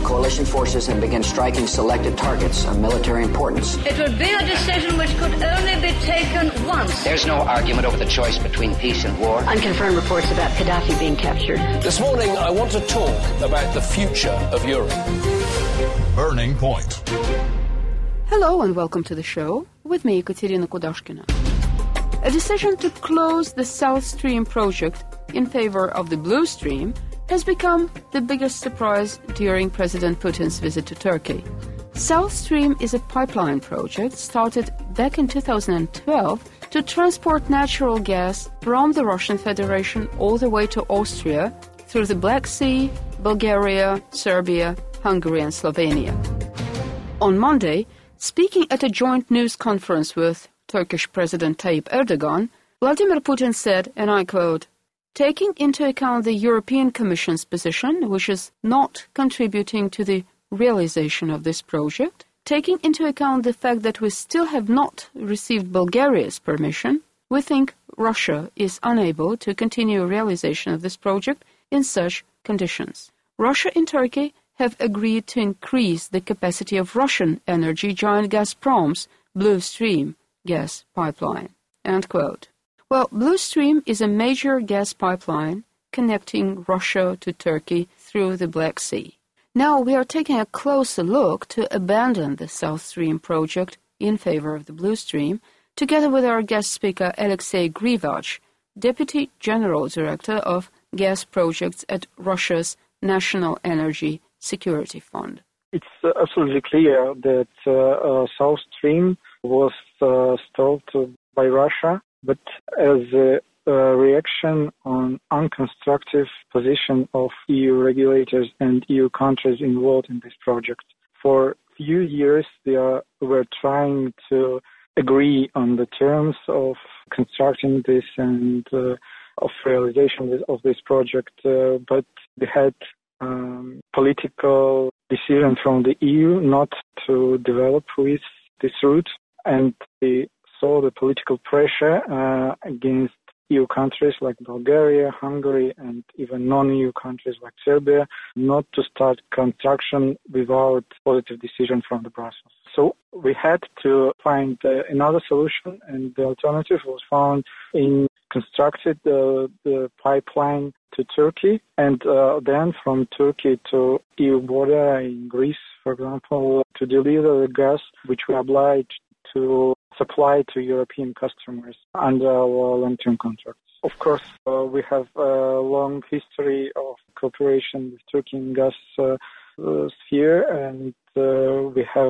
coalition forces and begin striking selected targets of military importance. It would be a decision which could only be taken once. There's no argument over the choice between peace and war. Unconfirmed reports about Gaddafi being captured. This morning, I want to talk about the future of Europe. Burning Point. Hello and welcome to the show. With me, Ekaterina Kudashkina. A decision to close the South Stream project in favor of the Blue Stream has become the biggest surprise during President Putin's visit to Turkey. South Stream is a pipeline project started back in 2012 to transport natural gas from the Russian Federation all the way to Austria through the Black Sea, Bulgaria, Serbia, Hungary and Slovenia. On Monday, speaking at a joint news conference with Turkish President Tayyip Erdogan, Vladimir Putin said, and I quote, "Taking into account the European Commission's position, which is not contributing to the realization of this project, taking into account the fact that we still have not received Bulgaria's permission, we think Russia is unable to continue realization of this project in such conditions. Russia and Turkey have agreed to increase the capacity of Russian energy giant Gazprom's Blue Stream gas pipeline." End quote. Well, Blue Stream is a major gas pipeline connecting Russia to Turkey through the Black Sea. Now we are taking a closer look to abandon the South Stream project in favor of the Blue Stream, together with our guest speaker Alexei Grivach, Deputy General Director of Gas Projects at Russia's National Energy Security Fund. It's absolutely clear that South Stream was stalled by Russia, but as a reaction on unconstructive position of EU regulators and EU countries involved in this project. For a few years, they were trying to agree on the terms of constructing this and of realization of this project, but they had political decision from the EU not to develop with this route, and they saw the political pressure against EU countries like Bulgaria, Hungary, and even non-EU countries like Serbia not to start construction without positive decision from the Brussels. So we had to find another solution, and the alternative was found in constructed the pipeline to Turkey, and then from Turkey to EU border in Greece, for example, to deliver the gas which we are obliged to supply to European customers under our long-term contracts. Of course, we have a long history of cooperation with Turkey in gas sphere, and we have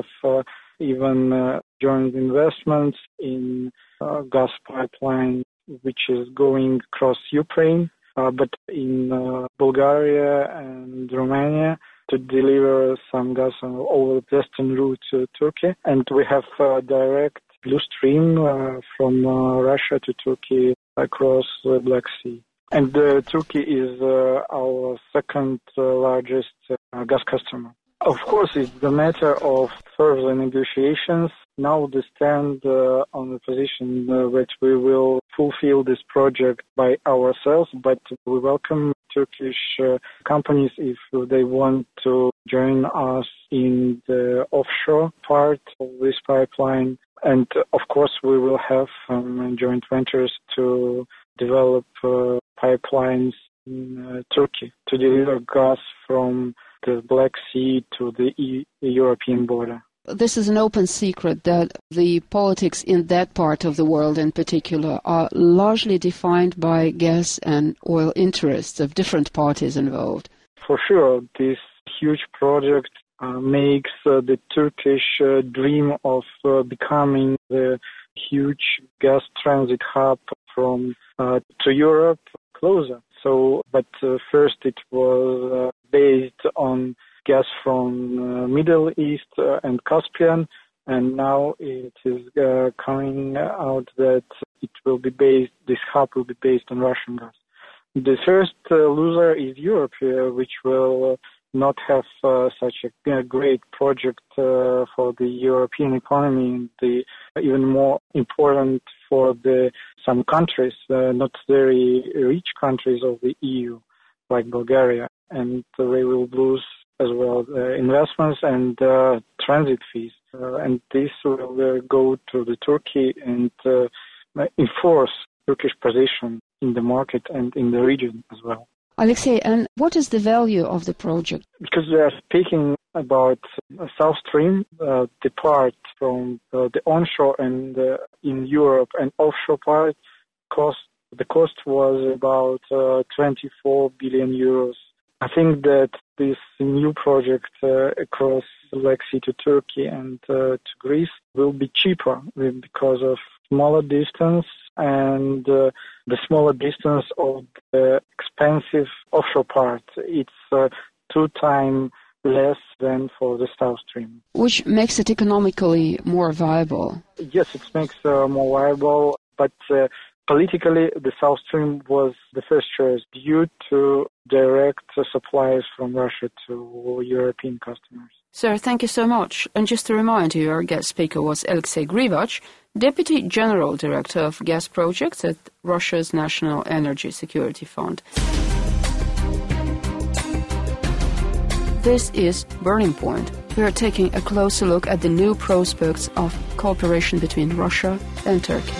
even joint investments in gas pipeline which is going across Ukraine, but in Bulgaria and Romania to deliver some gas over the western route to Turkey. And we have direct Blue Stream from Russia to Turkey across the Black Sea. And Turkey is our second largest gas customer. Of course, it's a matter of further negotiations. Now they stand on the position that we will fulfill this project by ourselves, but we welcome Turkish companies if they want to join us in the offshore part of this pipeline. And of course, we will have joint ventures to develop pipelines in Turkey to deliver gas from the Black Sea to the European border. This is an open secret that the politics in that part of the world in particular are largely defined by gas and oil interests of different parties involved. For sure, this huge project makes the Turkish dream of becoming the huge gas transit hub from to Europe closer. So, but first it was based on gas from Middle East and Caspian, and now it is coming out that it will be based. This hub will be based on Russian gas. The first loser is Europe, which will not have such a great project for the European economy. The even more important for some countries, not very rich countries of the EU, like Bulgaria, and they will lose as well in investments and transit fees. And this will go to the Turkey and enforce Turkish position in the market and in the region as well. Alexei, and what is the value of the project? Because we are speaking about South Stream, the part from the onshore and in Europe and offshore part, the cost was about 24 billion euros. I think that this new project across the Black Sea to Turkey and to Greece will be cheaper because of smaller distance and the smaller distance of the expensive offshore part. It's 2 times less than for the South Stream. Which makes it economically more viable. Yes, it makes more viable, but politically the South Stream was the first choice due to direct supplies from Russia to European customers. Sir, thank you so much. And just to remind you, our guest speaker was Alexei Grivach, Deputy General Director of Gas Projects at Russia's National Energy Security Fund. This is Burning Point. We are taking a closer look at the new prospects of cooperation between Russia and Turkey.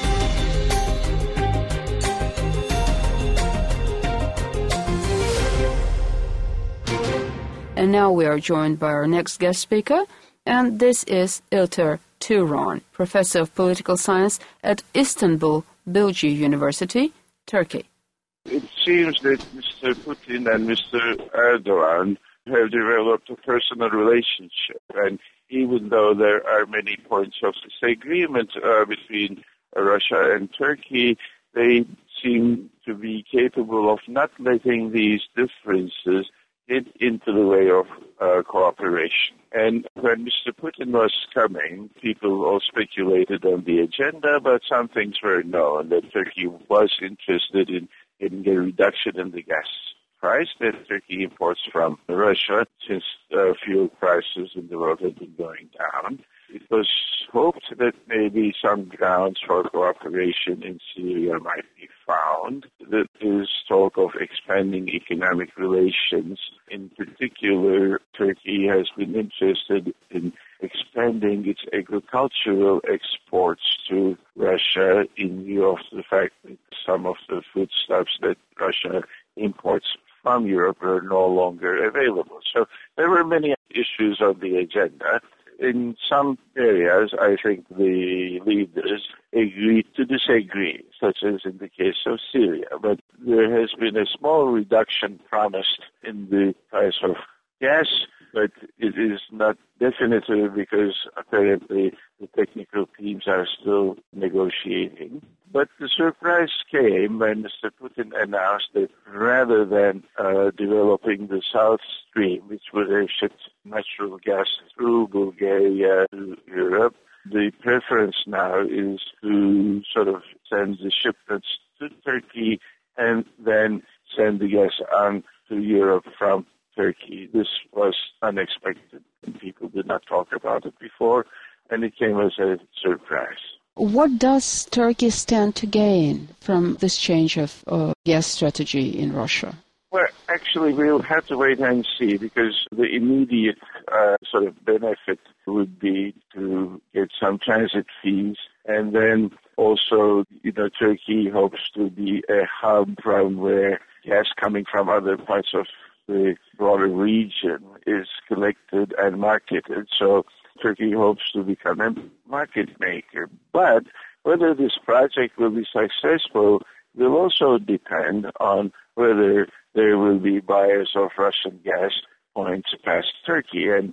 And now we are joined by our next guest speaker, and this is Ilter Turan, Professor of Political Science at Istanbul Bilgi University, Turkey. It seems that Mr. Putin and Mr. Erdogan have developed a personal relationship, and even though there are many points of disagreement between Russia and Turkey, they seem to be capable of not letting these differences get into the way of cooperation. And when Mr. Putin was coming, people all speculated on the agenda, but some things were known, that Turkey was interested in getting a reduction in the gas price that Turkey imports from Russia, since fuel prices in the world have been going down. It was hoped that maybe some grounds for cooperation in Syria might be found. There is talk of expanding economic relations. In particular, Turkey has been interested in expanding its agricultural exports to Russia in view of the fact that some of the foodstuffs that Russia imports from Europe are no longer available. So there were many issues on the agenda. In some areas, I think the leaders agreed to disagree, such as in the case of Syria. But there has been a small reduction promised in the price of gas, but it is not definitive because apparently the technical teams are still negotiating. But the surprise came when Mr. Putin announced that rather than developing the South Stream, which would have shipped natural gas through Bulgaria to Europe, the preference now is to sort of send the shipments to Turkey and then send the gas on to Europe from Turkey. This was unexpected, and people did not talk about it before, and it came as a surprise. What does Turkey stand to gain from this change of gas strategy in Russia? Well, actually, we'll have to wait and see, because the immediate sort of benefit would be to get some transit fees, and then also, Turkey hopes to be a hub from where gas coming from other parts of the broader region is collected and marketed. So Turkey hopes to become a market maker. But whether this project will be successful will also depend on whether there will be buyers of Russian gas points past Turkey. And,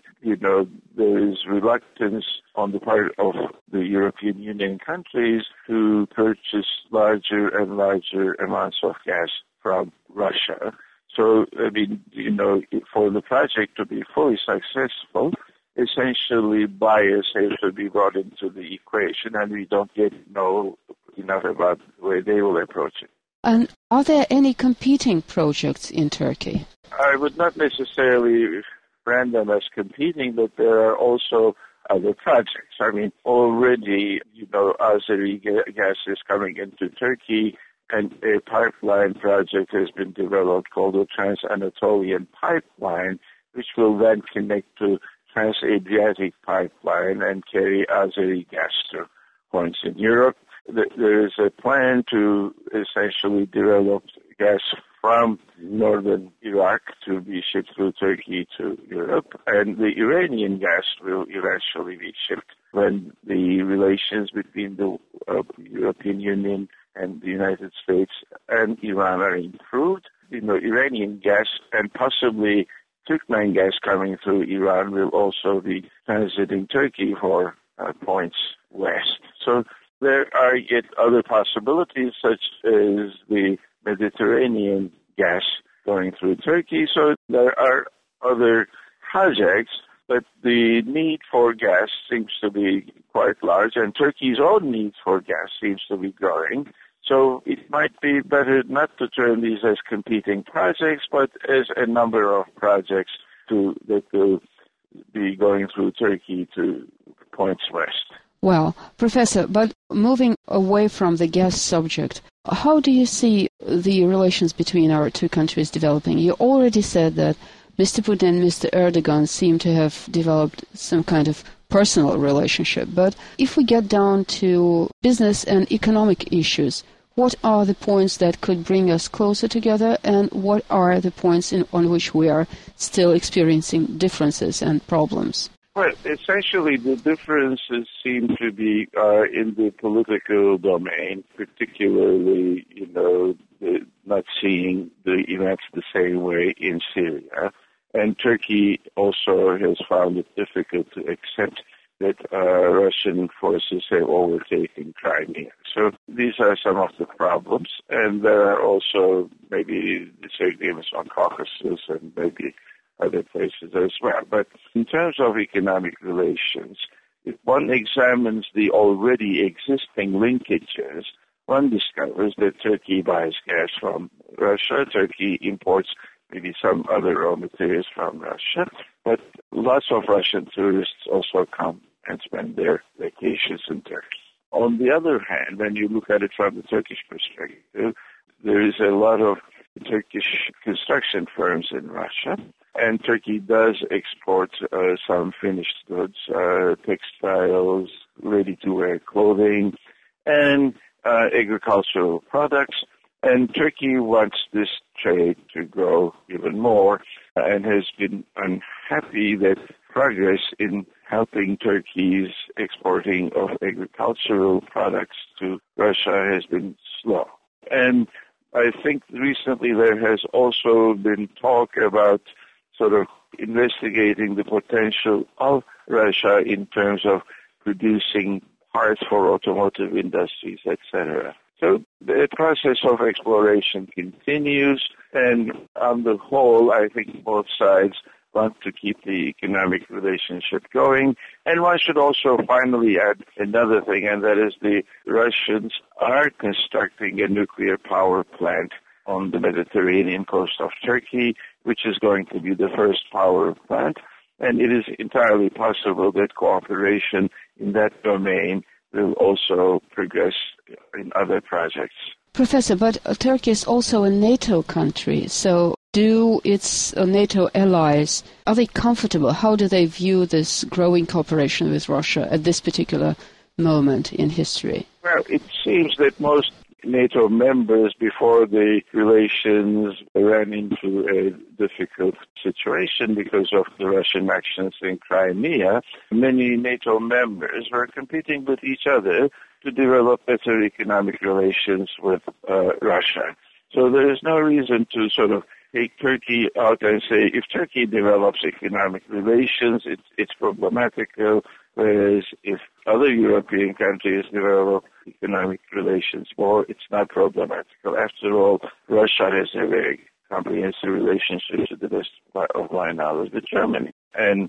there is reluctance on the part of the European Union countries to purchase larger and larger amounts of gas from Russia. So, for the project to be fully successful, essentially buyers have to be brought into the equation, and we don't yet know enough about the way they will approach it. And are there any competing projects in Turkey? I would not necessarily brand them as competing, but there are also other projects. Already, Azeri gas is coming into Turkey, and a pipeline project has been developed called the Trans-Anatolian Pipeline which will then connect to Trans-Adriatic pipeline and carry Azeri gas to points in Europe. There is a plan to essentially develop gas from northern Iraq to be shipped through Turkey to Europe, and the Iranian gas will eventually be shipped when the relations between the European Union and the United States and Iran are improved. Iranian gas and possibly Turkmen gas coming through Iran will also be transiting Turkey for points west. So there are yet other possibilities, such as the Mediterranean gas going through Turkey. So there are other projects, but the need for gas seems to be quite large, and Turkey's own need for gas seems to be growing. So it might be better not to term these as competing projects, but as a number of projects that will be going through Turkey to points west. Well, Professor, but moving away from the gas subject, how do you see the relations between our two countries developing? You already said that Mr. Putin and Mr. Erdogan seem to have developed some kind of personal relationship. But if we get down to business and economic issues, what are the points that could bring us closer together, and what are the points on which we are still experiencing differences and problems? Well, essentially the differences seem to be in the political domain, particularly, not seeing the events the same way in Syria. And Turkey also has found it difficult to accept that Russian forces have overtaken Crimea. So these are some of the problems, and there are also maybe disagreements on Caucasus and maybe other places as well. But in terms of economic relations, if one examines the already existing linkages, one discovers that Turkey buys gas from Russia, Turkey imports maybe some other raw materials from Russia, but lots of Russian tourists also come and spend their vacations in Turkey. On the other hand, when you look at it from the Turkish perspective, there is a lot of Turkish construction firms in Russia, and Turkey does export some finished goods, textiles, ready-to-wear clothing, and agricultural products. And Turkey wants this trade to grow even more and has been unhappy that progress in helping Turkey's exporting of agricultural products to Russia has been slow. And I think recently there has also been talk about sort of investigating the potential of Russia in terms of producing parts for automotive industries, etc. So the process of exploration continues, and on the whole, I think both sides want to keep the economic relationship going. And one should also finally add another thing, and that is the Russians are constructing a nuclear power plant on the Mediterranean coast of Turkey, which is going to be the first power plant. And it is entirely possible that cooperation in that domain will also progress in other projects. Professor, but Turkey is also a NATO country, so do its NATO allies, are they comfortable? How do they view this growing cooperation with Russia at this particular moment in history? Well, it seems that most NATO members, before the relations ran into a difficult situation because of the Russian actions in Crimea, many NATO members were competing with each other to develop better economic relations with Russia. So there is no reason to sort of take Turkey out and say, if Turkey develops economic relations, it's problematical, whereas if other European countries develop economic relations more, it's not problematical. After all, Russia has a very comprehensive relationship, to the best of my knowledge, with Germany. And,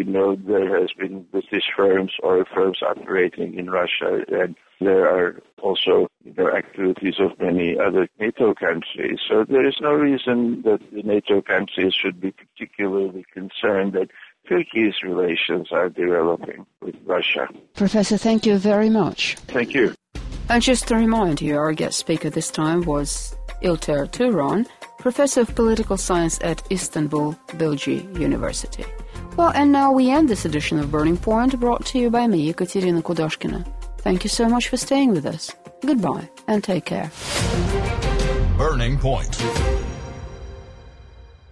there has been British firms or firms operating in Russia, and there are also activities of many other NATO countries. So there is no reason that the NATO countries should be particularly concerned that Turkey's relations are developing with Russia. Professor, thank you very much. Thank you. And just to remind you, our guest speaker this time was Ilter Turan, Professor of Political Science at Istanbul Bilgi University. Well, and now we end this edition of Burning Point, brought to you by me, Ekaterina Kudoshkina. Thank you so much for staying with us. Goodbye, and take care. Burning Point.